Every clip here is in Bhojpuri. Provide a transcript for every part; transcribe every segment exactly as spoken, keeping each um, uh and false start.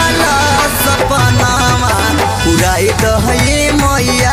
सोचल सपनावा पुराई दहे मैया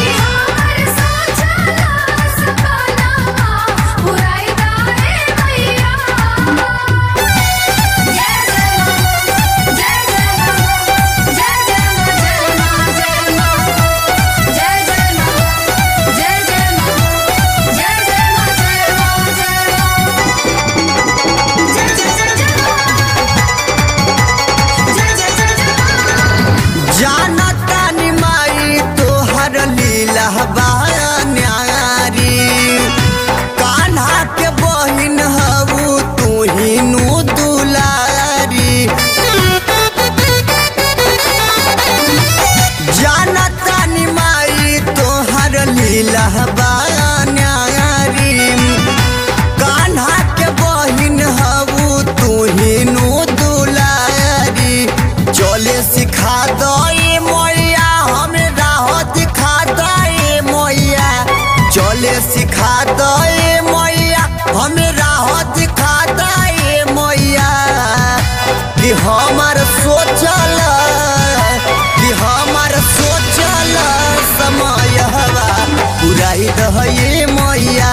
न्यारी कान्हा के बहिन हबू तू ही नु दुलारी जानता निमाई तोहर लीला न्यारी कान्हा के बहिन हबू तू ही नु दुलारी चले सिखा दई मैया हमें राह दिखा दई मैया चले सिखा दे मैया हमें राह दिखा दे मैया कि हमार सोचल कि हमार सोचल समय पुराई दहे मैया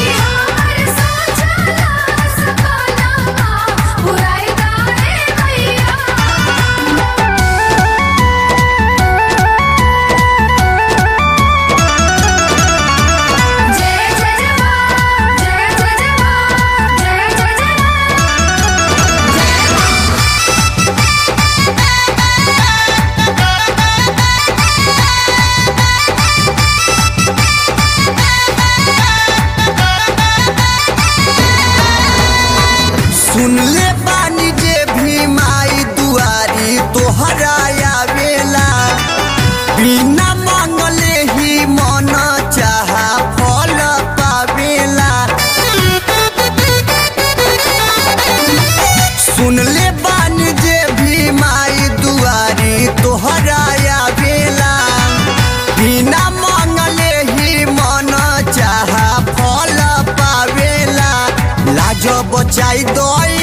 सुन ले बानी जे भी माई दुआरी तोहरा आवेला बिना मांगले ही मन चाहा फल पावेला सुन ले बानी जे भी माई दुआरी तोहरा आवेला बिना मांगले ही मन चाहा फल पावेला लाज बचाई दो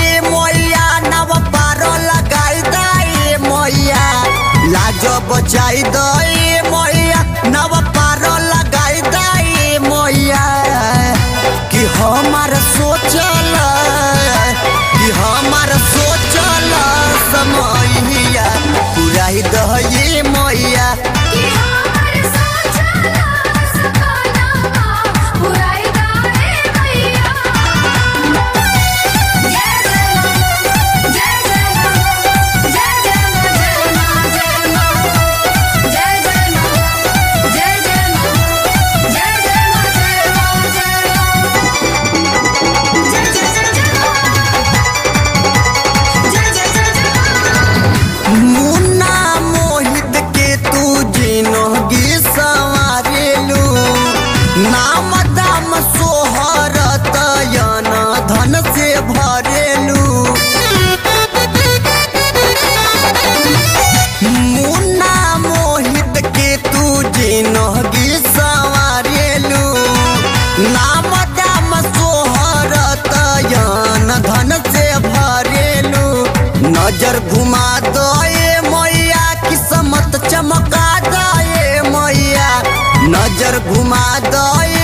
लाज बचाई दे मैया नव पार लगाई दे मैया कि हमार सोचल कि हमार सोचल समैया पुराई दहे मैया नाम दाम सोहरत यन धन से भरेलू मुन्ना मोहित के तू जिनगी संवारेलू नाम दाम सोहरत यन धन से भरेलू नजर घुमा दे मैया किस्मत चमका दे मैया नजर घुमा दे